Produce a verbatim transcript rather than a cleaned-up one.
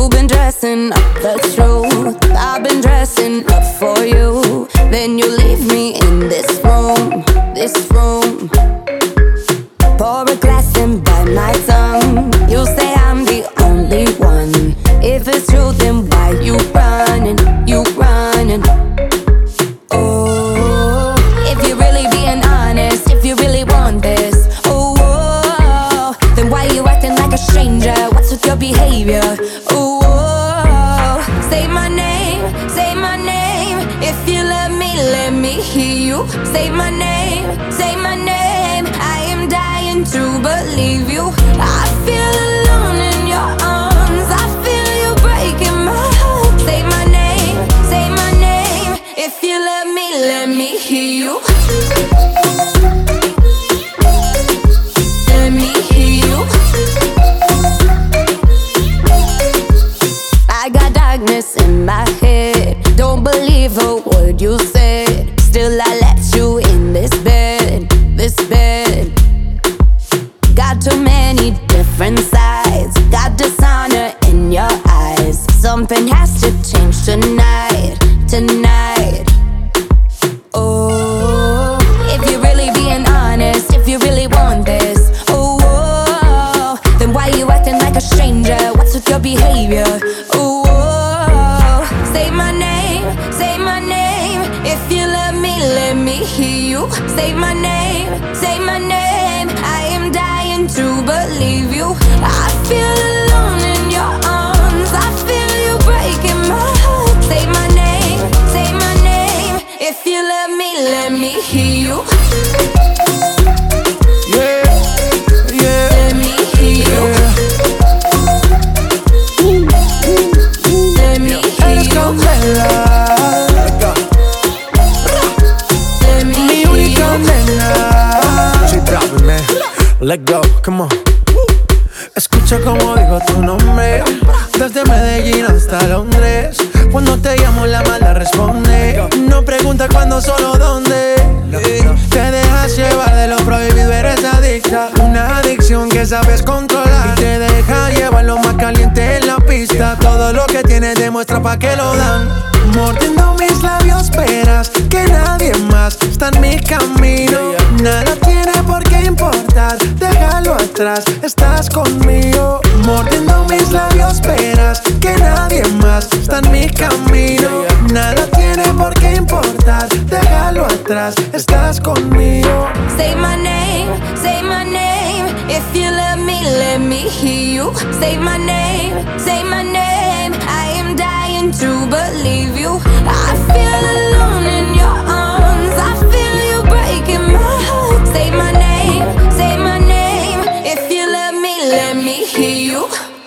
You've been dressing up the truth, I've been dressing up for you. Then you leave me in this room, this room. Pour a glass and bite my tongue. You say I'm the only one. If it's true, then why you running, you running? Oh, if you're really being honest, if you really want this, oh, oh, then why you acting like a stranger? What's with your behavior? Oh, oh, say my name, say my name. If you love me, let me hear you. Say my name, say my name. I am dying to believe you. I feel alone in your arms. I feel you breaking my heart. Say my name, say my name. If you love me, let me hear you. Let me hear you. I got darkness in my head. Don't believe a word you said. Still I let you in this bed, this bed. Got too many different sides. Got dishonor in your eyes. Something has to change tonight, tonight. Oh, if you're really being honest, if you really want this, oh, oh, then why you acting like a stranger? What's with your behavior? Oh, oh, say my name, say my name. If you love me, let me hear you. Say my name, say my name. I am dying to believe you. I feel alone in your arms. I feel you breaking my heart. Say my name, say my name. If you love me, let me hear you. Yeah, yeah. Let me hear you. Let me hear you. Let me Mi hear única you. nena. She dropping, man. Let go, come on. Escucha como digo tu nombre. Desde Medellín hasta Londres. Cuando te llamo la mala responde. No pregunta cuándo, solo dónde. Te dejas llevar de lo prohibido, eres adicta. Una adicción que sabes controlar. Y te deja llevar lo más caliente en la pista. Todo lo que tienes demuestra pa' que lo dan. Mordiendo mis labios esperas que nadie más está en mi camino. Nada tiene por qué importar, déjalo atrás, estás conmigo. Mordiendo mis labios esperas que nadie más está en mi camino. Nada tiene por qué importar, déjalo atrás, estás conmigo. Say my name, say my name. If you love me, let me hear you. Say my name, say my name. I am dying to believe you. I feel alone in your arms. I feel you breaking my heart. Say my name, say my name. If you love me, let me hear you.